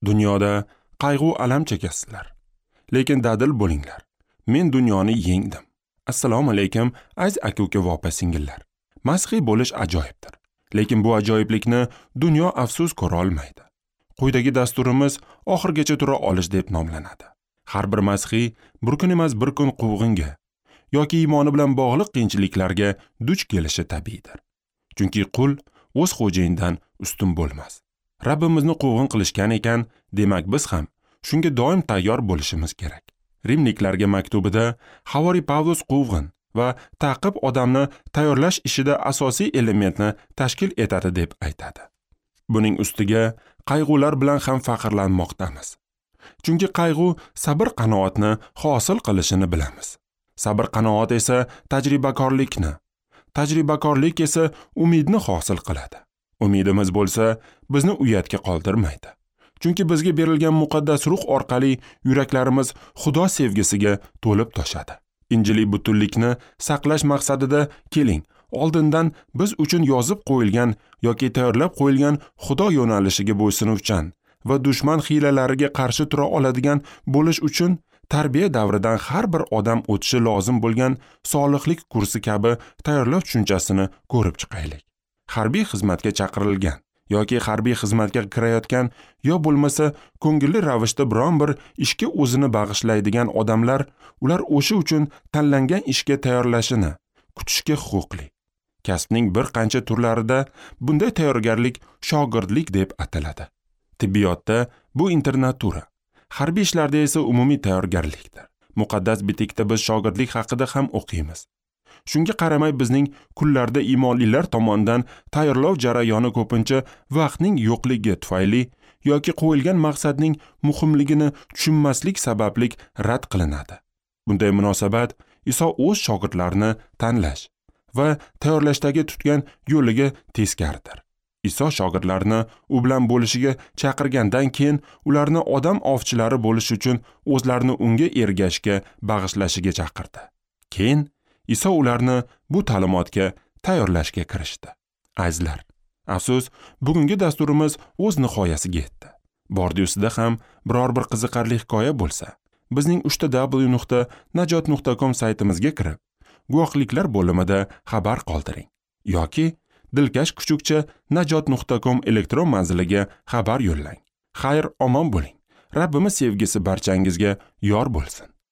Dunyoda qayg'u alam chekasizlar. Lekin dadil bo'linglar. Men dunyoni yengdim. Assalomu alaykum aziz aka-uka va opa-singillar. Masxiy bo'lish ajoyibdir. Lekin bu ajoyiblikni dunyo afsus ko'ra olmaydi. Quyidagi dasturimiz oxirgacha tura olish deb nomlanadi. Har bir masxiy bir kun emas bir kun quvg'inga yoki iymoni bilan bog'liq qiyinchiliklarga duch kelishi tabiiydir. Chunki qul o'z xo'jayinidan ustun bo'lmas. Rabbimizni quvg'in qilishgan ekan, demak biz ham shunga doim tayyor bo'lishimiz kerak. Rimliklarga maktubida Havoriy Pavlus quvg'in va ta'qib odamni tayyorlash ishida asosiy elementni tashkil etadi deb aytadi. Buning ustiga qayg'ular bilan ham faxrlanmoqdamiz. Chunki qayg'u sabr qanoatni hosil qilishini bilamiz. Sabr qanoat esa tajribakorlikni, tajribakorlik esa umidni hosil qiladi. Umidimiz bo'lsa, bizni uyatga qoldirmaydi. Chunki bizga berilgan muqaddas ruh orqali yuraklarimiz Xudo sevgisiga to'lib toshadi. Injiliy butunlikni saqlash maqsadida keling, oldindan biz uchun yozib qo'yilgan yoki tayyorlab qo'yilgan Xudo yo'nalishiga bo'ysunuvchan va dushman hiylalariga qarshi tura oladigan bo'lish uchun tarbiya davridan har bir odam o'tishi lozim bo'lgan solihlik kursi kabi tayyorlov tushunchasini ko'rib chiqaylik. Harbiy xizmatga chaqirilgan yoki harbiy xizmatga kirayotgan yo bo'lmasa ko'ngilli ravishda biron bir ishga o'zini bag'ishlaydigan odamlar, ular o'sha uchun tanlangan ishga tayyorlashini kutishga huquqli. Kasbning bir qancha turlarida bunday tayyorgarlik shogirdlik deb ataladi. Tibbiyotda bu internatura, harbiy ishlarda esa umumiy tayyorgarlikdir. Muqaddas bitikda biz shogirdlik haqida ham o'qiymiz. Shunga qaramay bizning kunlarda iymonlilar tomonidan tayyorlov jarayoni ko'pincha vaqtning yo'qligi tufayli yoki qo'yilgan maqsadning muhimligini tushunmaslik sababli rad qilinadi. Bunday munosabat Iso o'z shogirdlarini tanlash va tayyorlashdagi tutgan yo'liga teskaridir. Iso shogirdlarini u bilan bo'lishiga chaqirgandan keyin ularni odam ovchilari bo'lish uchun o'zlarini unga ergashga bag'ishlashiga chaqirdi. Keyin Iso ularni bu ta'limotga tayyorlashga kirishdi. Azizlar, afsus, bugungi dasturimiz o'z nihoyasiga yetdi. Bordiyusida ham biror bir qiziqarli hikoya bo'lsa, bizning www.najot.com saytimizga kirib, guvohliklar bo'limida xabar qoldiring yoki dilkash kuchukcha najot.com elektron manziliga xabar yo'llang. Xayr, omon bo'ling. Rabbimiz sevgisi barchangizga yor bo'lsin.